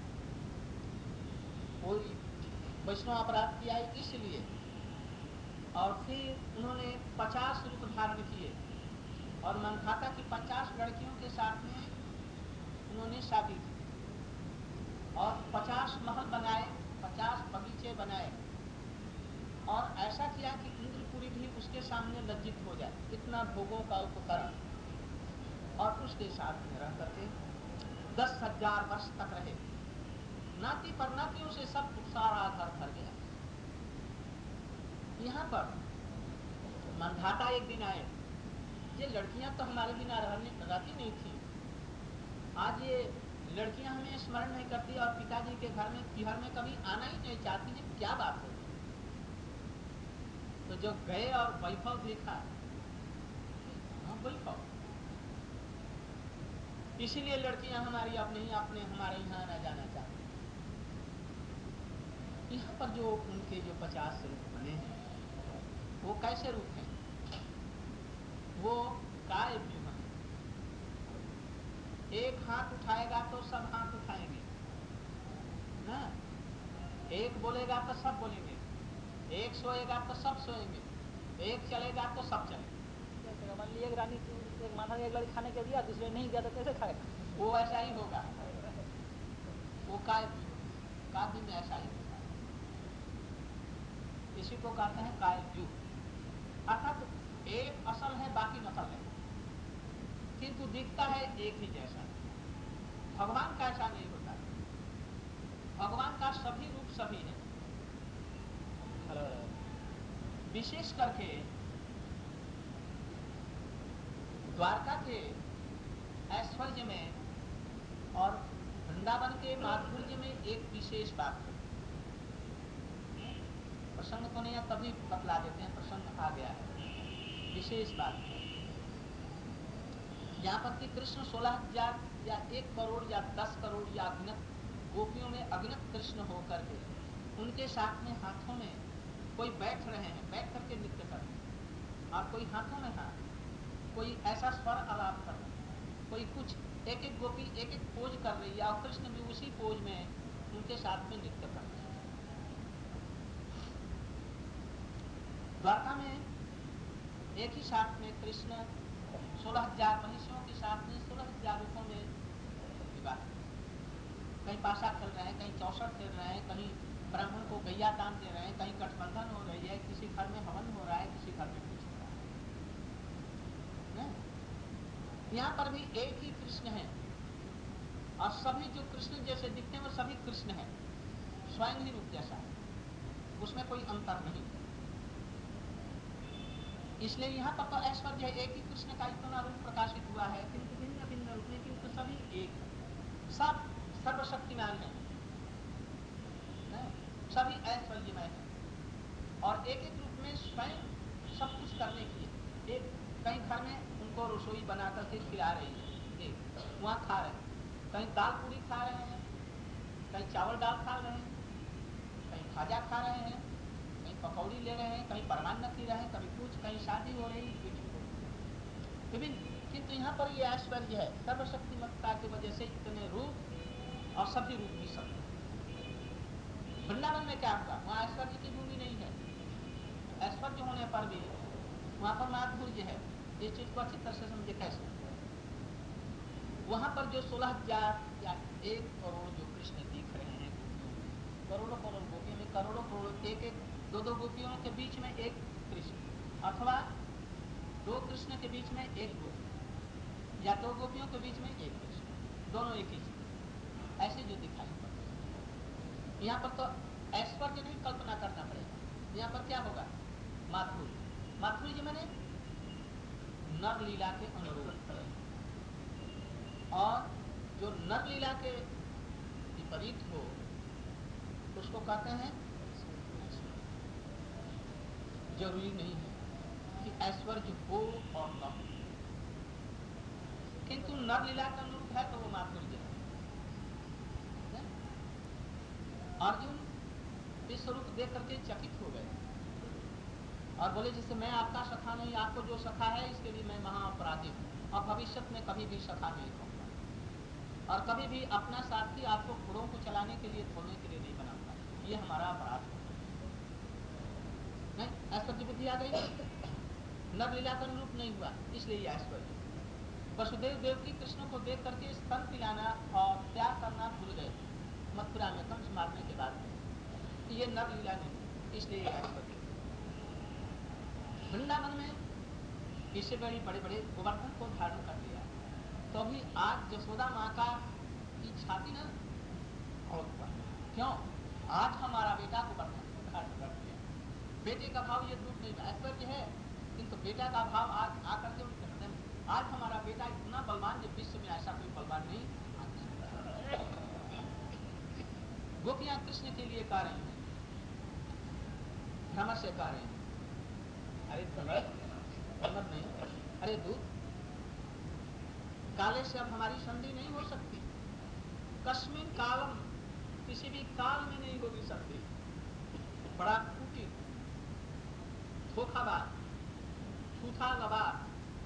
कोई वैष्णव अपराध किया है इसलिए, और फिर उन्होंने 50 रूप धारण किए और मंधाता की 50 लड़कियों के साथ में उन्होंने शादी की और 50 महल बनाए, 50 बगीचे बनाए, और ऐसा किया कि इंद्रपुरी भी उसके सामने लज्जित हो जाए, इतना भोगों का उपकरण, और उसके साथ में रह करके 10,000 वर्ष तक रहे। नाती पर नातियों से सब सारा घर भर गया। यहाँ पर मंधाता एक दिन आए, ये लड़कियां तो हमारे बिना रहती नहीं थी, आज ये लड़कियां हमें स्मरण नहीं करती और पिताजी के घर में तिहर में कभी आना ही नहीं चाहती, ये क्या बात है? तो जो गए और वैभव देखा, वैभव, इसीलिए लड़कियां हमारी अब नहीं अपने हमारे यहाँ आना जाना चाहती। यहाँ पर जो उनके जो 50 रूप बने हैं वो कैसे रूप हैं? वो काय व्यूह हैं। एक हाथ उठाएगा तो सब हाथ उठाएंगे ना, एक बोलेगा तो सब बोलेंगे, एक सोएगा तो सब सोएंगे, एक चलेगा तो सब चलेंगे।
मान लीजिए एक रानी एक माना एक लड़की खाने के दिया, दूसरे नहीं गया तो कैसे खाएगा?
वो ऐसा ही होगा, वो काय व्यूह, काव्य में ऐसा ही होगा। इसी को कहते हैं काय व्यूह। अर्थात एक असल है बाकी नकल है, किंतु दिखता है एक ही जैसा। भगवान का ऐसा नहीं होता, भगवान का सभी रूप सभी है। विशेष करके द्वारका के ऐश्वर्य में और वृंदावन के माधुर्य में एक विशेष बात है। प्रसंग तो नहीं है, तभी बतला देते हैं, प्रसंग आ गया है। विशेष बात है जहाँ पर कि कृष्ण 16,000 या 1 करोड़ या 10 करोड़ या अगणित गोपियों में अगणित कृष्ण होकर के उनके साथ में हाथों में कोई बैठ रहे हैं, बैठ करके नृत्य कर रहे हैं, और कोई हाथों में हाथ, कोई ऐसा स्वर आलाप कर रहे हैं, कोई कुछ, एक एक गोपी एक एक पोज कर रही है और कृष्ण भी उसी पोज में उनके साथ में नृत्य कर रहे हैं। द्वारका में एक ही साथ में कृष्ण 16,000 महिषियों के साथ में 16,000 रूपों में विवाह, कहीं पाशा खेल रहे हैं, कहीं चौसठ खेल रहे हैं, कहीं ब्राह्मण को गैया दान दे रहे हैं, कहीं गठबंधन हो रही है, किसी घर में हवन हो रहा है, किसी घर में कुछ हो रहा है। यहाँ पर भी एक ही कृष्ण है और सभी जो कृष्ण जैसे दिखते हैं वो सभी कृष्ण हैं, स्वयं ही रूप जैसा है, उसमें कोई अंतर नहीं। इसलिए यहाँ पर तो ऐश्वर्य है, एक ही कृष्ण का इतना रूप प्रकाशित हुआ है, किंतु भिन्न भिन्न रूप में, किंतु सभी एक है, सब सर्वशक्तिमान है, सभी ऐश्वर्यमय है और एक एक रूप में स्वयं सब कुछ करने के लिए। एक कहीं घर में उनको रसोई बना करके खिला रही है, एक वहाँ खा रहे हैं, कहीं दाल पूरी खा रहे हैं, कहीं चावल दाल खा रहे हैं, कहीं भाजा खा रहे हैं, कहीं पकौड़ी ले रहे हैं, कहीं परमान्न खी रहे हैं, कभी कुछ, कहीं शादी हो रही, कुछ हो रही, विभिन्न। किंतु यहाँ पर ये ऐश्वर्य है, सर्वशक्तिमत्ता की वजह से इतने रूप और सभी रूप भी सब। वृंदावन में क्या हुआ? वहाँ ऐश्वर्य की भूमि नहीं है, ऐश्वर्य होने पर भी वहाँ पर माधुर्य है। इस चीज को अच्छी तरह से समझे कैसे। वहाँ पर जो 16,000 या 1 करोड़ जो कृष्ण दिख रहे हैं गोपियों में, करोड़ों करोड़ गोपियों में करोड़ों करोड़, एक एक दो दो गोपियों के बीच में एक कृष्ण, अथवा 2 कृष्ण के बीच में एक गोपी, या 2 गोपियों के बीच में एक कृष्ण, दोनों एक ही चीज, ऐसे जो दिखाई पड़ते हैं। यहाँ पर तो ऐश्वर्य नहीं कल्पना करना पड़ेगा, यहाँ पर क्या होगा? माधुर्य। माधुर्य मैंने नर लीला के अनुरूप, और जो नर लीला के विपरीत हो उसको कहते हैं। जरूरी नहीं है कि ऐश्वर्य हो और न हो, किंतु नर लीला का अनुरूप है तो वो माधुर्य है। अर्जुन विश्वरूप देख करके चकित हो गए और बोले जैसे मैं आपका सखा नहीं, आपको जो सखा है इसके लिए मैं महाअपराधी हूँ, और भविष्य में कभी भी सखा नहीं कहूँगा, और कभी भी अपना साथी आपको घोड़ों को चलाने के लिए, धोने के लिए नहीं बनाऊंगा, ये हमारा अपराध है। नहीं, ऐश्वर्य बुद्धि आ गई, नर लीला का अनुरूप नहीं हुआ, इसलिए ये ऐश्वर्य। वसुदेव देवकी कृष्ण को देख करके स्तन पिलाना और त्याग करना भूल गए मथुरा में कंस मारने के बाद में, ये नर लीला नहीं, इसलिए ये ऐश्वर्य। वृंदावन में इससे बड़ी बड़े बड़े गोवर्धन को धारण कर लिया, तो अभी आज जसोदा माँ का की छाती ना और हुआ, क्यों? आज हमारा बेटा गोवर्धन को धारण कर लिया। बेटे का भाव ये दूर नहीं, ऐश्वर्य है, किंतु बेटा का भाव आज आकर के उनके हृदय में, आज हमारा बेटा इतना बलवान, जो विश्व में ऐसा कोई बलवान नहीं। गोपियां कृष्ण के लिए गा रही हैं, भ्रमर से गा रही हैं, अरे भ्रमर नहीं, अरे दूत, काले से अब हमारी संधि नहीं हो सकती, कस्मिन कालम, किसी भी काल में नहीं होगी संधि, बड़ा कुटिल, धोखाबाज, झूठा लबार,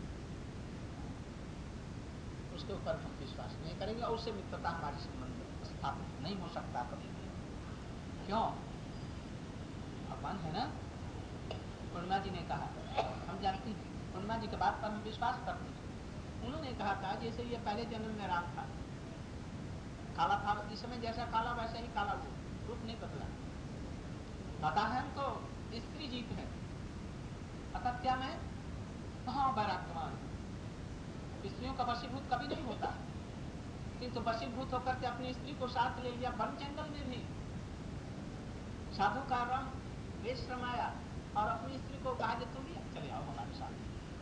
उसके ऊपर हम विश्वास नहीं करेंगे और उससे मित्रता हमारी संबंध स्थापित नहीं हो सकता कभी भी। क्यों? भगवान है ना। पूर्णिमा जी ने कहा, हम जानते हैं, पूर्णिमा जी के बात पर हम विश्वास करते हैं। उन्होंने कहा था जैसे ये पहले जन्म में राम था, काला था, इस समय जैसा काला वैसा ही काला हुआ, रूप नहीं बदला। अतः हम तो स्त्री जीत है, अतः क्या मैं कहाँ वैराग्यवान हूँ। स्त्रियों का वशीभूत कभी नहीं होता, किंतु वशीभूत होकर के अपनी स्त्री को साथ ले लिया। वन जंगल में भी साधु का रंग वेश रमाया और अपनी स्त्री को कहा कि तुम भी चले आओ हमारे साथ।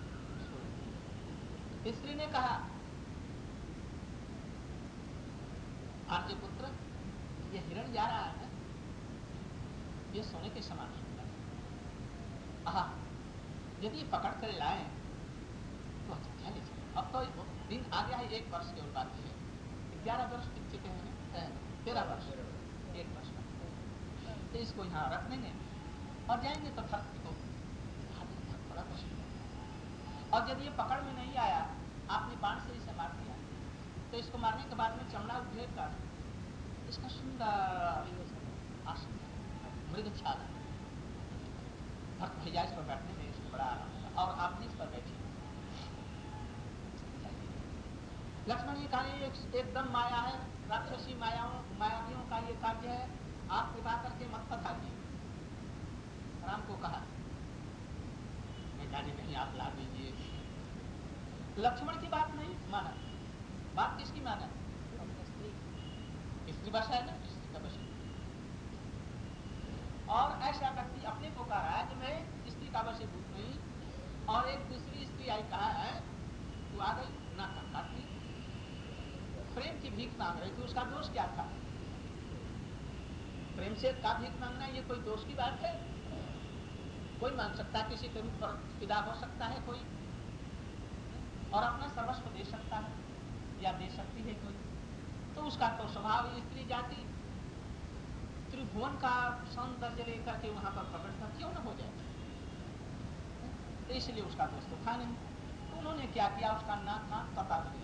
स्त्री ने कहा, आर्य पुत्र, ये हिरण जा रहा है, ये सोने के समान सुंदर है। आहा, यदि पकड़ कर लाए तो अयोध्या ले चले। अब तो दिन आ गया है, 1 वर्ष केवल बाकी है। 11 वर्ष बीत चुके हैं, 13 वर्ष, 1 वर्ष का। तो इसको यहाँ रख देंगे और जाएंगे तो धरती को थोड़ा कुछ। और यदि ये पकड़ में नहीं आया, आपने बाण से इसे मार दिया, तो इसको मारने के बाद में चमड़ा उधेड़ कर इसका सुंदर आसन मृग छाला भक्त भैया इस पर बैठने में इसको बड़ा आराम होगा और आप भी इस पर बैठिए। लक्ष्मण जी का ये एकदम माया है, राक्षसी मायावियों का ये कार्य है, आप कृपा करके मत पधारिए। राम को कहा, जी नहीं, आप ला दीजिए। लक्ष्मण की बात नहीं माना। बात किसकी माना? स्त्री भाषा है ना, स्त्री का वशी। और ऐसा व्यक्ति अपने को कह रहा है कि मैं स्त्री का वशीभूत नहीं, और एक दूसरी स्त्री आई कहा है तू आ गई ना काट ली, प्रेम की भीख मांग रही थी, उसका दोष क्या था? प्रेम से का भीख मांगना ये कोई दोष की बात है? कोई मांग सकता है, किसी के रूप पर फिदा हो सकता है कोई, और अपना सर्वस्व दे सकता है या दे सकती है कोई, तो उसका तो स्वभाव स्त्री जाति त्रिभुवन का सौंदर्य लेकर के वहां पर प्रकट क्यों न हो जाए, तो इसलिए उसका दोष तो था नहीं। तो उन्होंने क्या किया, उसका नाक कान कटा दिया।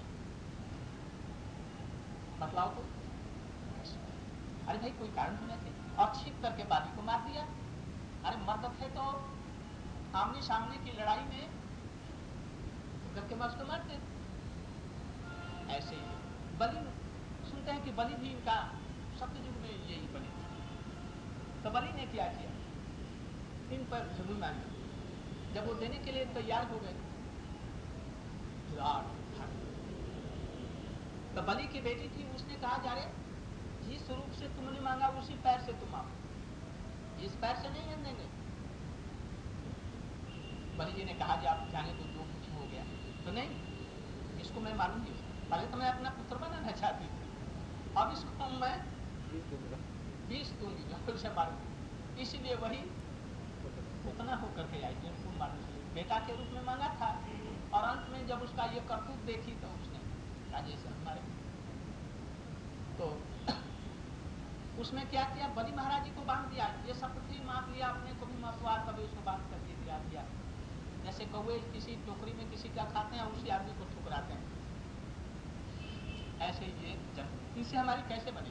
बतलाओ तो, अरे भाई कोई कारण होना चाहिए, और छीप करके बाली को मार दिया। अरे मर्द थे तो आमने सामने की लड़ाई में करके मैं उसको मार दे। ऐसे ही बलि, सुनते हैं कि बलि भी इनका सत्ययुग में यही बलि था। तो बलि ने क्या किया, इन पर भूमि मांगी। जब वो देने के लिए तैयार हो गए, तो बलि की बेटी थी, उसने कहा जा रहे जिस रूप से तुमने मांगा उसी पैर से तुम आओ, इस पैर से नहीं हम देंगे। बलि जी ने कहा जी आप जाने तो जो कुछ हो गया, तो नहीं, इसको मैं मारूंगी। पहले तो मैं अपना पुत्र बनाना चाहती थी, अब इसको मैं 20 दूंगी जो उसे मारूंगी। इसीलिए वही उतना होकर के आई उनको मारने के लिए, बेटा के रूप में मांगा था, और अंत में जब उसका ये करतूत देखी तो उसने कहा जैसे हमारे, तो उसमें क्या किया, बलि महाराज जी को बांध दिया। ये शपथ ही मार लिया, अपने को भी मरवा, तभी उसको बांध करके गिरा दिया। जैसे कौवे किसी टोकरी में किसी का खाते हैं, उसी आदमी को ठुकराते हैं, ऐसे ये जन्म इनसे हमारी कैसे बने।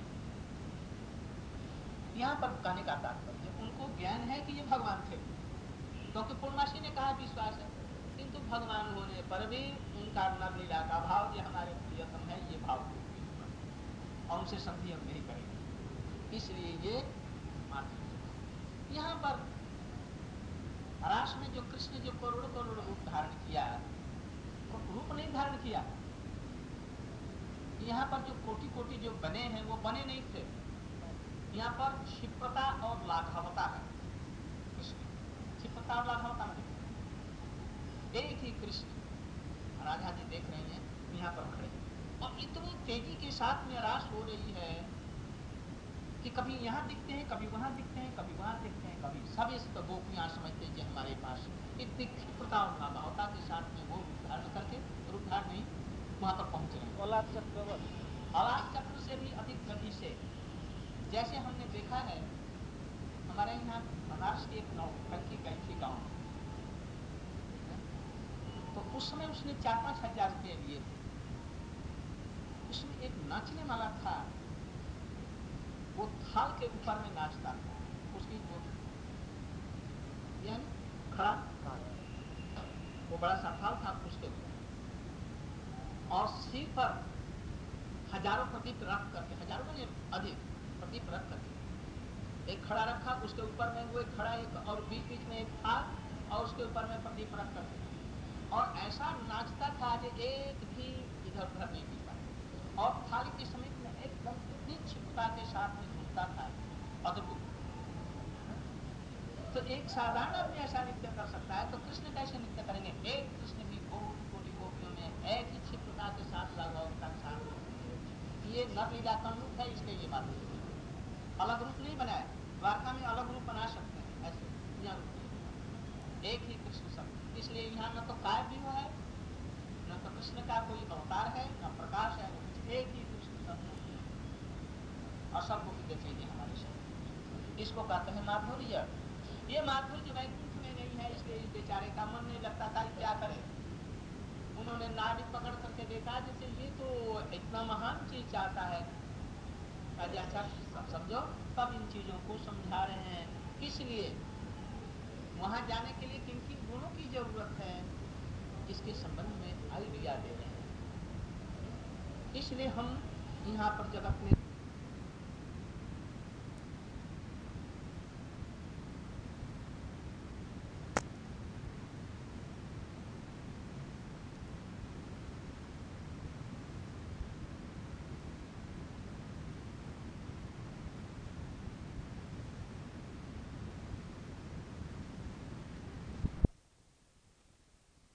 यहाँ पर कहने का तात्पर्य उनको ज्ञान है कि ये भगवान थे, क्योंकि पूर्णमासी ने कहा विश्वास है, किंतु भगवान होने पर भी उनका नर लीला का भाव, ये हमारे प्रियतम है, ये भाव और उनसे संधि हम नहीं करेंगे, इसलिए ये मानते। यहाँ पर रास में जो कृष्ण जो करोड़ करोड़ रूप धारण किया, रूप नहीं धारण किया, यहाँ पर जो कोटि कोटि जो बने हैं वो बने नहीं थे। यहाँ पर क्षिप्रता और लाघवता है। कृष्ण क्षिप्रता और लाघवता में एक ही कृष्ण राधा जी देख रहे हैं यहाँ पर खड़े, और इतनी तेजी के साथ में रास हो रही है कि कभी यहाँ दिखते हैं, कभी वहां दिखते हैं, कभी वहां दिखते हैं, कभी सब इस गोपियां समझते हैं हमारे पास। इतनी क्षिप्रता और लाघवता के साथ में वो रूप धारण करके, रूप धारण नहीं, वहां पर पहुंच रहे हैं। अलाद चक्र से भी अधिक गति से, जैसे हमने देखा है हमारे यहाँ बनारस के एक नौटंकी गई थी गाँव में, तो उस समय उसने 4-5 हजार रुपये लिए थे। उसमें एक नाचने वाला था, वो थाल के ऊपर में नाचता था, उसकी जो यानी खड़ा वो बड़ा सा थाल था उसके ऊपर, और सिर पर हजारों प्रदीप रख करके, हजारों में अधिक प्रदीप रख करके एक खड़ा रखा, उसके ऊपर में वो एक खड़ा, एक और बीच बीच में एक था, और उसके ऊपर में प्रदीप रख करके, और ऐसा नाचता था कि एक भी इधर उधर नहीं गिरता, और थाली के समीप में एकदम इतनी क्षिप्रता के साथ में घूमता था, अद्भुत। तो एक साधारण आदमी ऐसा नृत्य कर सकता है, तो कृष्ण कैसे नृत्य करेंगे? एक कृष्ण भी कोटि कोटि गोपियों में एक ही क्षिप्रता के साथ लगभग साथ में, ये नर लीला का रूप है, इसलिए ये माधुर्य अलग रूप नहीं बनाया। द्वारका में अलग रूप बना सकते हैं, ऐसे यहाँ रूप नहीं, एक ही कृष्ण सब, इसलिए यहाँ न तो काव्य है, न तो कृष्ण का कोई अवतार है, न प्रकाश है, एक ही कृष्ण सब, और सबको भी चाहिए हमारे साथ। इसको कहते हैं माधुर्य। ये माधुर्य वैकुंठ में नहीं है, इसलिए इस बेचारे का मन नहीं लगता था, क्या करे। उन्होंने नाड़ी पकड़ करके देखा, जैसे ये तो इतना महान चीज चाहता है, अच्छा समझो, तब इन चीजों को समझा रहे हैं। किस लिए? वहां जाने के लिए किन किन गुणों की जरूरत है, इसके संबंध में आइडिया दे रहे हैं। इसलिए हम यहाँ पर जगत में